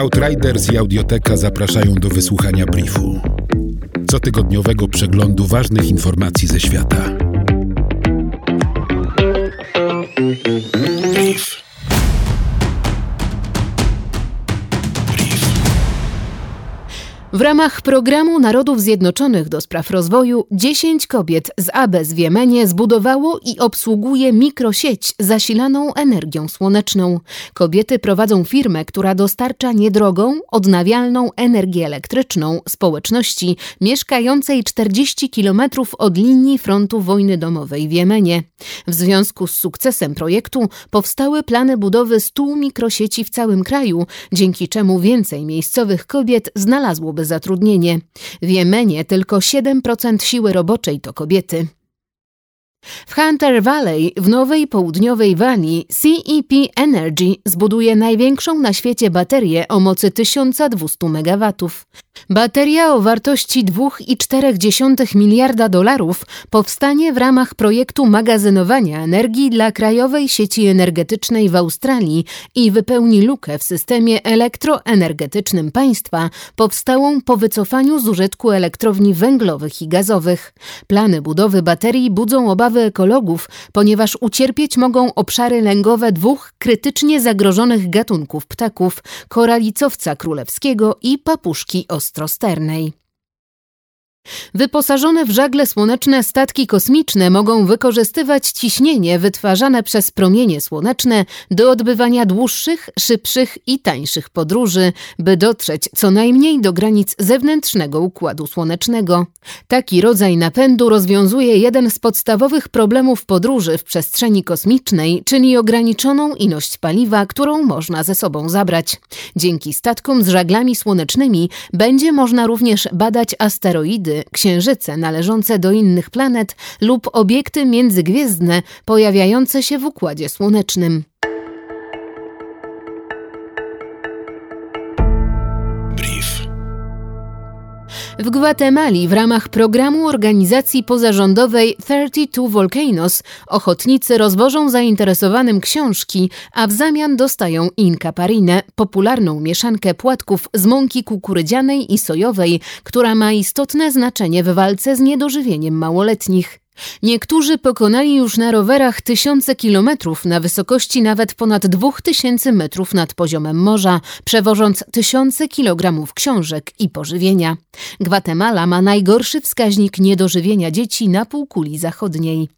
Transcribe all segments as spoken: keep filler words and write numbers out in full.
Outriders i Audioteka zapraszają do wysłuchania briefu. Cotygodniowego przeglądu ważnych informacji ze świata. Brief. W ramach Programu Narodów Zjednoczonych do spraw rozwoju dziesięć kobiet z Abez w Jemenie zbudowało i obsługuje mikrosieć zasilaną energią słoneczną. Kobiety prowadzą firmę, która dostarcza niedrogą, odnawialną energię elektryczną społeczności mieszkającej czterdzieści kilometrów od linii frontu wojny domowej w Jemenie. W związku z sukcesem projektu powstały plany budowy stu mikrosieci w całym kraju, dzięki czemu więcej miejscowych kobiet znalazłoby zatrudnienie. W Jemenie tylko siedem procent siły roboczej to kobiety. W Hunter Valley w Nowej Południowej Walii C E P Energy zbuduje największą na świecie baterię o mocy tysiąc dwieście megawatów. Bateria o wartości dwa i cztery dziesiąte miliarda dolarów powstanie w ramach projektu magazynowania energii dla krajowej sieci energetycznej w Australii i wypełni lukę w systemie elektroenergetycznym państwa powstałą po wycofaniu z użytku elektrowni węglowych i gazowych. Plany budowy baterii budzą obawy ekologów, ponieważ ucierpieć mogą obszary lęgowe dwóch krytycznie zagrożonych gatunków ptaków – koralicowca królewskiego i papuszki ostrosternej. Wyposażone w żagle słoneczne statki kosmiczne mogą wykorzystywać ciśnienie wytwarzane przez promienie słoneczne do odbywania dłuższych, szybszych i tańszych podróży, by dotrzeć co najmniej do granic zewnętrznego Układu Słonecznego. Taki rodzaj napędu rozwiązuje jeden z podstawowych problemów podróży w przestrzeni kosmicznej, czyli ograniczoną ilość paliwa, którą można ze sobą zabrać. Dzięki statkom z żaglami słonecznymi będzie można również badać asteroidy, księżyce należące do innych planet lub obiekty międzygwiezdne pojawiające się w Układzie Słonecznym. Brief. W Gwatemali w ramach programu organizacji pozarządowej trzydzieści dwa Volcanoes ochotnicy rozwożą zainteresowanym książki, a w zamian dostają Inca Parinę, popularną mieszankę płatków z mąki kukurydzianej i sojowej, która ma istotne znaczenie w walce z niedożywieniem małoletnich. Niektórzy pokonali już na rowerach tysiące kilometrów na wysokości nawet ponad dwóch tysięcy metrów nad poziomem morza, przewożąc tysiące kilogramów książek i pożywienia. Gwatemala ma najgorszy wskaźnik niedożywienia dzieci na półkuli zachodniej.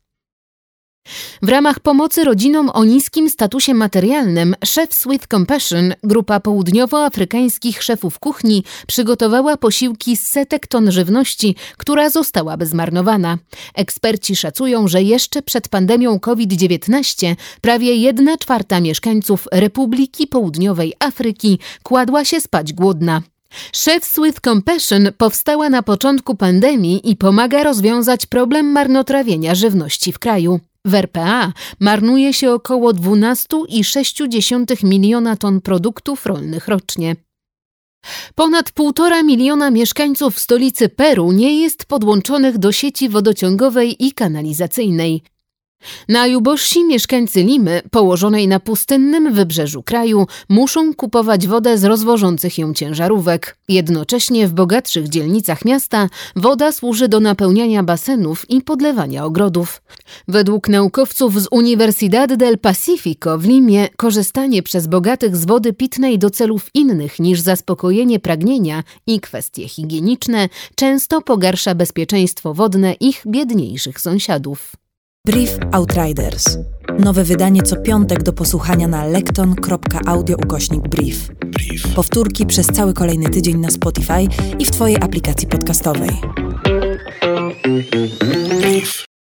W ramach pomocy rodzinom o niskim statusie materialnym Chefs with Compassion, grupa południowoafrykańskich szefów kuchni, przygotowała posiłki z setek ton żywności, która zostałaby zmarnowana. Eksperci szacują, że jeszcze przed pandemią COVID dziewiętnaście prawie jedna czwarta mieszkańców Republiki Południowej Afryki kładła się spać głodna. Chefs with Compassion powstała na początku pandemii i pomaga rozwiązać problem marnotrawienia żywności w kraju. W R P A marnuje się około dwanaście i sześć dziesiątych miliona ton produktów rolnych rocznie. Ponad półtora miliona mieszkańców stolicy Peru nie jest podłączonych do sieci wodociągowej i kanalizacyjnej. Najubożsi mieszkańcy Limy, położonej na pustynnym wybrzeżu kraju, muszą kupować wodę z rozwożących ją ciężarówek. Jednocześnie w bogatszych dzielnicach miasta woda służy do napełniania basenów i podlewania ogrodów. Według naukowców z Universidad del Pacífico w Limie korzystanie przez bogatych z wody pitnej do celów innych niż zaspokojenie pragnienia i kwestie higieniczne często pogarsza bezpieczeństwo wodne ich biedniejszych sąsiadów. Brief Outriders. Nowe wydanie co piątek do posłuchania na lekton kropka audio ukośnik brief. Brief. Powtórki przez cały kolejny tydzień na Spotify i w Twojej aplikacji podcastowej. Brief.